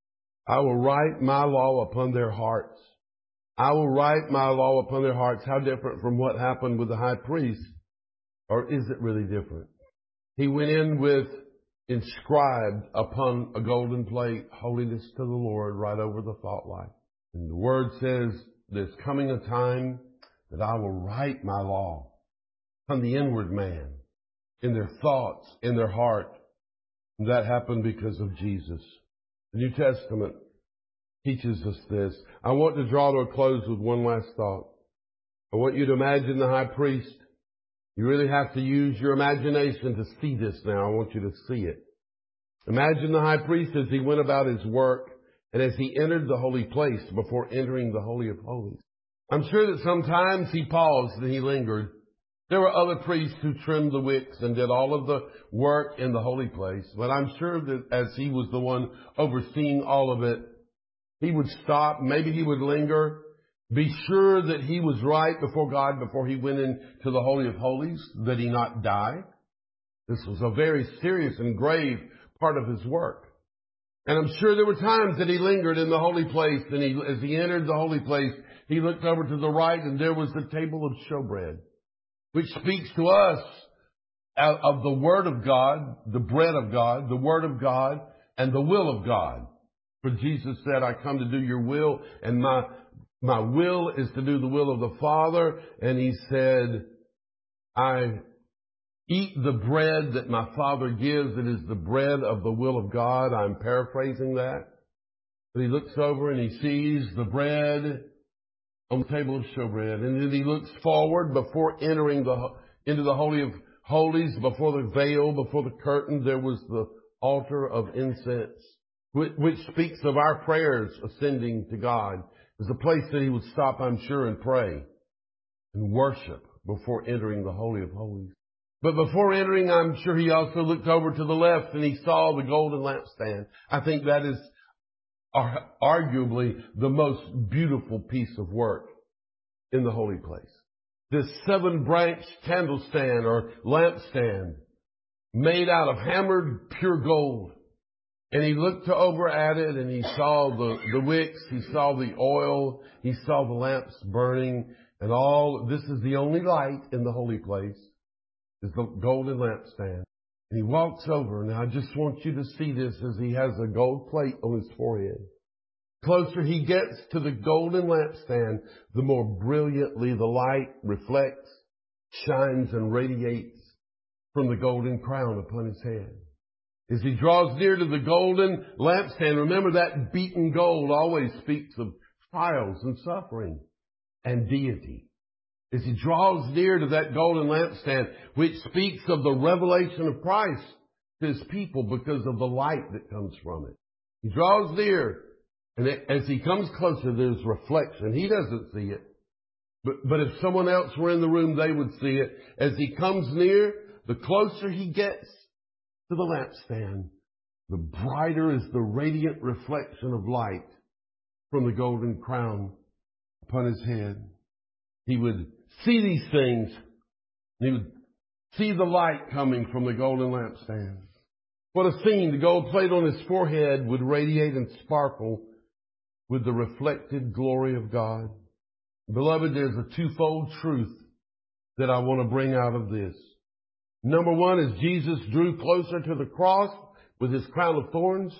I will write my law upon their hearts. I will write my law upon their hearts. How different from what happened with the high priest? Or is it really different? He went in with inscribed upon a golden plate, holiness to the Lord, right over the thought life. And the Word says there's coming a time that I will write my law on the inward man, in their thoughts, in their heart. And that happened because of Jesus. The New Testament teaches us this. I want to draw to a close with one last thought. I want you to imagine the high priest. You really have to use your imagination to see this now. I want you to see it. Imagine the high priest as he went about his work and as he entered the holy place before entering the Holy of Holies. I'm sure that sometimes he paused and he lingered. There were other priests who trimmed the wicks and did all of the work in the holy place. But I'm sure that as he was the one overseeing all of it, he would stop. Maybe he would linger. Be sure that he was right before God before he went into the Holy of Holies, that he not die. This was a very serious and grave part of his work. And I'm sure there were times that he lingered in the holy place, and he, as he entered the holy place, he looked over to the right, and there was the table of showbread, which speaks to us of the Word of God, the bread of God, the Word of God, and the will of God. For Jesus said, I come to do your will, and my my will is to do the will of the Father. And he said, I eat the bread that my Father gives. It is the bread of the will of God. I'm paraphrasing that. But he looks over and he sees the bread on the table of showbread. And then he looks forward before entering the into the Holy of Holies, before the veil, before the curtain, there was the altar of incense, which, which speaks of our prayers ascending to God. It's a place that he would stop, I'm sure, and pray and worship before entering the Holy of Holies. But before entering, I'm sure he also looked over to the left and he saw the golden lampstand. I think that is arguably the most beautiful piece of work in the holy place. This seven-branched candlestand or lampstand made out of hammered pure gold. And he looked over at it and he saw the, the wicks, he saw the oil, he saw the lamps burning, and all. This is the only light in the holy place, is the golden lampstand. And he walks over. Now I just want you to see this as he has a gold plate on his forehead. The closer he gets to the golden lampstand, the more brilliantly the light reflects, shines, and radiates from the golden crown upon his head. As he draws near to the golden lampstand, remember that beaten gold always speaks of trials and suffering and deity. As he draws near to that golden lampstand, which speaks of the revelation of Christ to his people because of the light that comes from it. He draws near, and as he comes closer, there's reflection. He doesn't see it. But, but if someone else were in the room, they would see it. As he comes near, the closer he gets to the lampstand, the brighter is the radiant reflection of light from the golden crown upon his head. He would see these things. He would see the light coming from the golden lampstand. What a scene. The gold plate on his forehead would radiate and sparkle with the reflected glory of God. Beloved, there's a twofold truth that I want to bring out of this. Number one, as Jesus drew closer to the cross with his crown of thorns,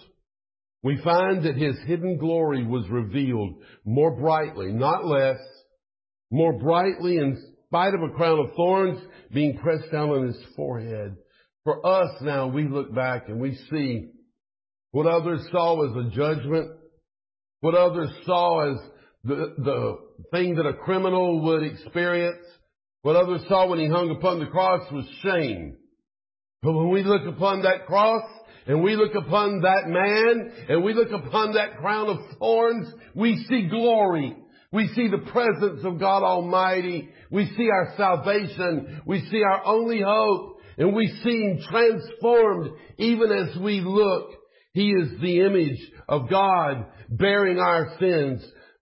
we find that his hidden glory was revealed more brightly, not less, more brightly in spite of a crown of thorns being pressed down on his forehead. For us now, we look back and we see what others saw as a judgment, what others saw as the, the thing that a criminal would experience, what others saw when he hung upon the cross was shame. But when we look upon that cross, and we look upon that man, and we look upon that crown of thorns, we see glory. We see the presence of God Almighty. We see our salvation. We see our only hope. And we see him transformed even as we look. He is the image of God bearing our sins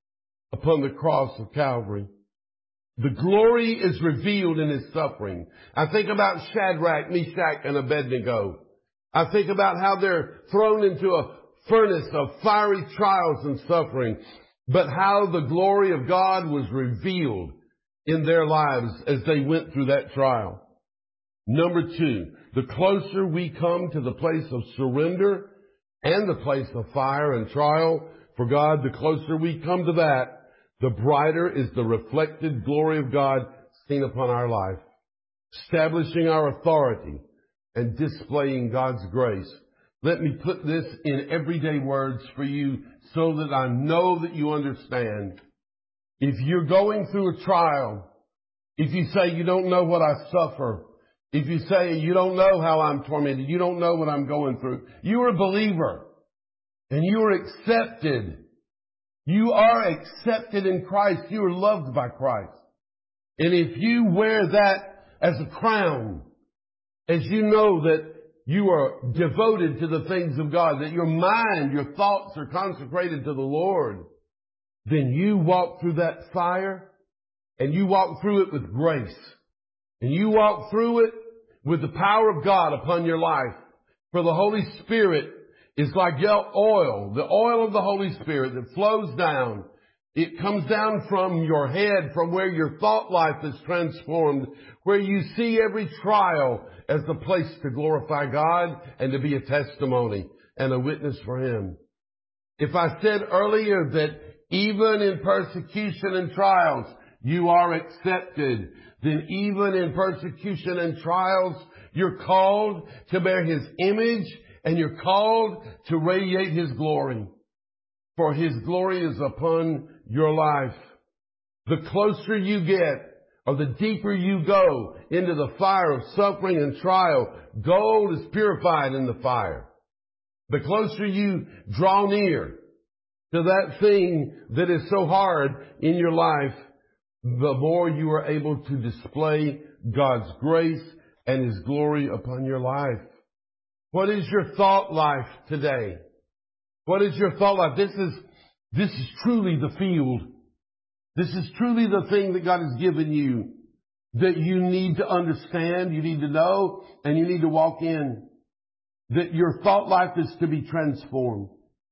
upon the cross of Calvary. The glory is revealed in his suffering. I think about Shadrach, Meshach, and Abednego. I think about how they're thrown into a furnace of fiery trials and suffering, but how the glory of God was revealed in their lives as they went through that trial. Number two, the closer we come to the place of surrender and the place of fire and trial for God, the closer we come to that, the brighter is the reflected glory of God seen upon our life, establishing our authority and displaying God's grace. Let me put this in everyday words for you so that I know that you understand. If you're going through a trial, if you say you don't know what I suffer, if you say you don't know how I'm tormented, you don't know what I'm going through, you're a believer and you are accepted. You are accepted in Christ. You are loved by Christ. And if you wear that as a crown, as you know that you are devoted to the things of God, that your mind, your thoughts are consecrated to the Lord, then you walk through that fire and you walk through it with grace. And you walk through it with the power of God upon your life. For the Holy Spirit is like oil, the oil of the Holy Spirit that flows down. It comes down from your head, from where your thought life is transformed, where you see every trial as a place to glorify God and to be a testimony and a witness for Him. If I said earlier that even in persecution and trials, you are accepted, then even in persecution and trials, you're called to bear His image and you're called to radiate His glory. For His glory is upon your life. The closer you get, or the deeper you go into the fire of suffering and trial, gold is purified in the fire. The closer you draw near to that thing that is so hard in your life, the more you are able to display God's grace and His glory upon your life. What is your thought life today? What is your thought life? This is, this is truly the field. This is truly the thing that God has given you that you need to understand, you need to know, and you need to walk in. That your thought life is to be transformed.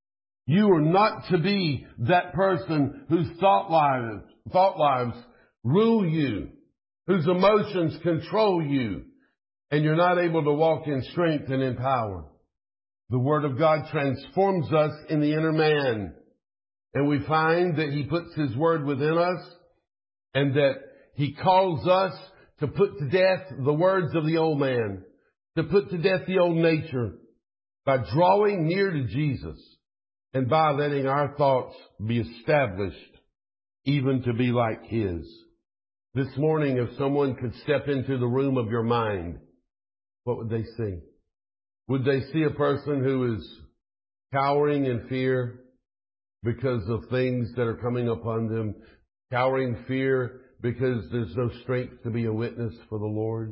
You are not to be that person whose thought lives, thought lives rule you, whose emotions control you, and you're not able to walk in strength and in power. The Word of God transforms us in the inner man. And we find that He puts His Word within us and that He calls us to put to death the words of the old man, to put to death the old nature by drawing near to Jesus and by letting our thoughts be established even to be like His. This morning, if someone could step into the room of your mind, what would they see? Would they see a person who is cowering in fear because of things that are coming upon them, cowering fear because there's no strength to be a witness for the Lord?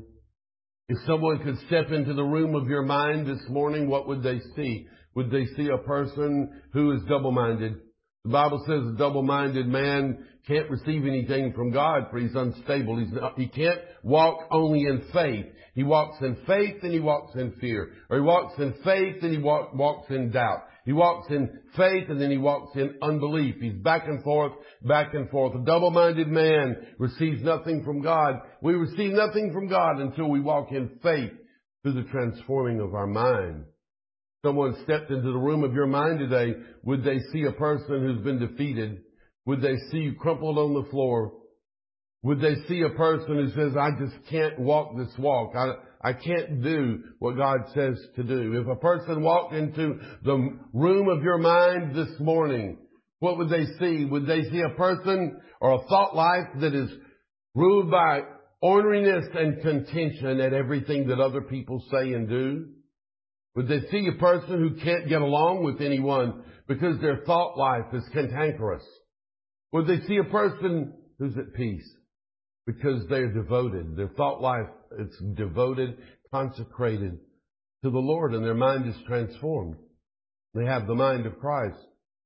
If someone could step into the room of your mind this morning, what would they see? Would they see a person who is double-minded, The Bible says a double-minded man can't receive anything from God, for he's unstable. He's not, he can't walk only in faith. He walks in faith and he walks in fear. Or he walks in faith and he walk, walks in doubt. He walks in faith and then he walks in unbelief. He's back and forth, back and forth. A double-minded man receives nothing from God. We receive nothing from God until we walk in faith through the transforming of our mind. Someone stepped into the room of your mind today, would they see a person who's been defeated? Would they see you crumpled on the floor? Would they see a person who says, I just can't walk this walk. I, I can't do what God says to do. If a person walked into the room of your mind this morning, what would they see? Would they see a person or a thought life that is ruled by orneriness and contention at everything that other people say and do? Would they see a person who can't get along with anyone because their thought life is cantankerous? Would they see a person who's at peace because they're devoted? Their thought life is devoted, consecrated to the Lord, and their mind is transformed. They have the mind of Christ.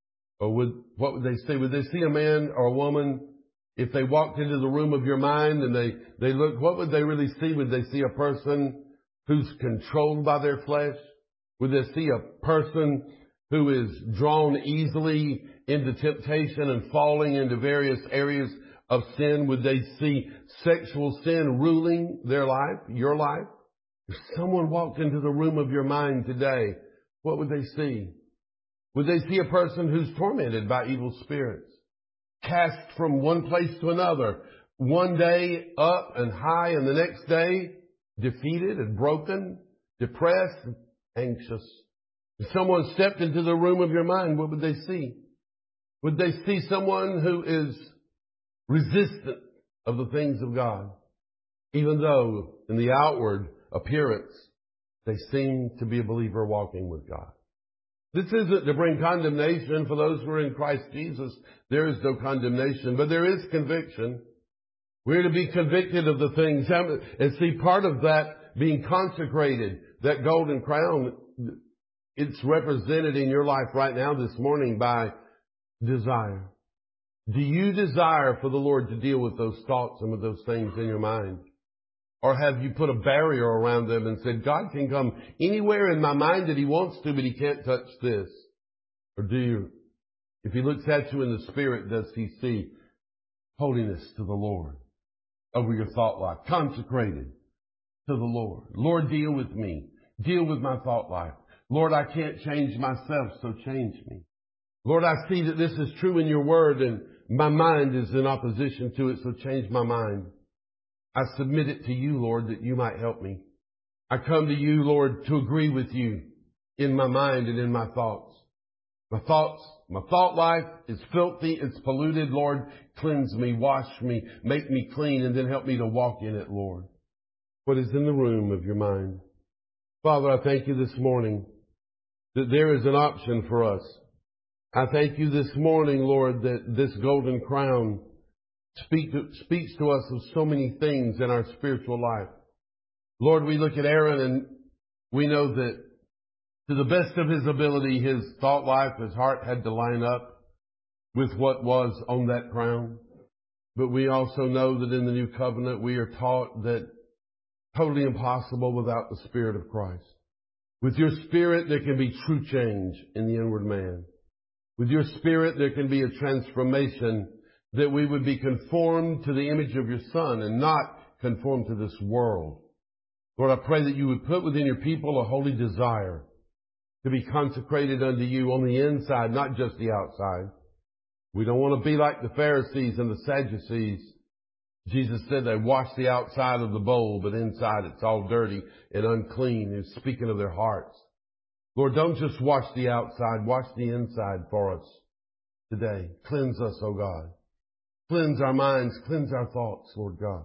Or would, what would they see? Would they see a man or a woman, if they walked into the room of your mind and they, they looked, what would they really see? Would they see a person who's controlled by their flesh? Would they see a person who is drawn easily into temptation and falling into various areas of sin? Would they see sexual sin ruling their life, your life? If someone walked into the room of your mind today, what would they see? Would they see a person who's tormented by evil spirits, cast from one place to another, one day up and high and the next day defeated and broken, depressed, anxious? If someone stepped into the room of your mind, what would they see? Would they see someone who is resistant of the things of God, even though in the outward appearance they seem to be a believer walking with God? This isn't to bring condemnation for those who are in Christ Jesus. There is no condemnation, but there is conviction. We're to be convicted of the things. And see, part of that being consecrated, that golden crown, it's represented in your life right now this morning by desire. Do you desire for the Lord to deal with those thoughts and with those things in your mind? Or have you put a barrier around them and said, God can come anywhere in my mind that He wants to, but He can't touch this? Or do you, if He looks at you in the Spirit, does He see holiness to the Lord over your thought life, consecrated to the Lord? Lord, deal with me. Deal with my thought life. Lord, I can't change myself, so change me. Lord, I see that this is true in your word and my mind is in opposition to it, so change my mind. I submit it to you, Lord, that you might help me. I come to you, Lord, to agree with you in my mind and in my thoughts. My thoughts, my thought life is filthy, it's polluted. Lord, cleanse me, wash me, make me clean, and then help me to walk in it, Lord. What is in the room of your mind? Father, I thank you this morning that there is an option for us. I thank you this morning, Lord, that this golden crown speak to, speaks to us of so many things in our spiritual life. Lord, we look at Aaron and we know that to the best of his ability, his thought life, his heart had to line up with what was on that crown. But we also know that in the new covenant, we are taught that totally impossible without the Spirit of Christ. With your Spirit, there can be true change in the inward man. With your Spirit, there can be a transformation that we would be conformed to the image of your Son and not conformed to this world. Lord, I pray that you would put within your people a holy desire to be consecrated unto you on the inside, not just the outside. We don't want to be like the Pharisees and the Sadducees. Jesus said they wash the outside of the bowl, but inside it's all dirty and unclean. He's speaking of their hearts. Lord, don't just wash the outside, wash the inside for us today. Cleanse us, O God. Cleanse our minds, cleanse our thoughts, Lord God.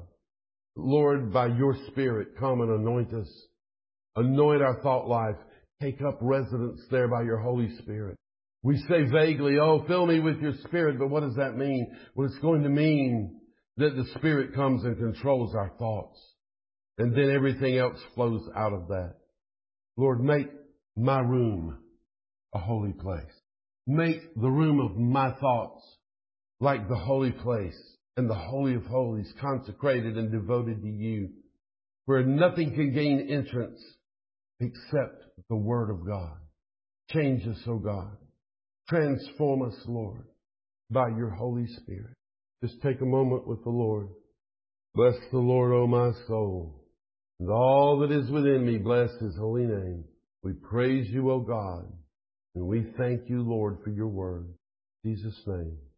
Lord, by your Spirit, come and anoint us. Anoint our thought life. Take up residence there by your Holy Spirit. We say vaguely, oh, fill me with your Spirit, but what does that mean? Well, it's going to mean that the Spirit comes and controls our thoughts. And then everything else flows out of that. Lord, make my room a holy place. Make the room of my thoughts like the holy place and the Holy of Holies, consecrated and devoted to you, where nothing can gain entrance except the Word of God. Change us, O God. Transform us, Lord, by your Holy Spirit. Just take a moment with the Lord. Bless the Lord, O my soul, and all that is within me, bless his holy name. We praise you, O God, and we thank you, Lord, for your word. In Jesus' name.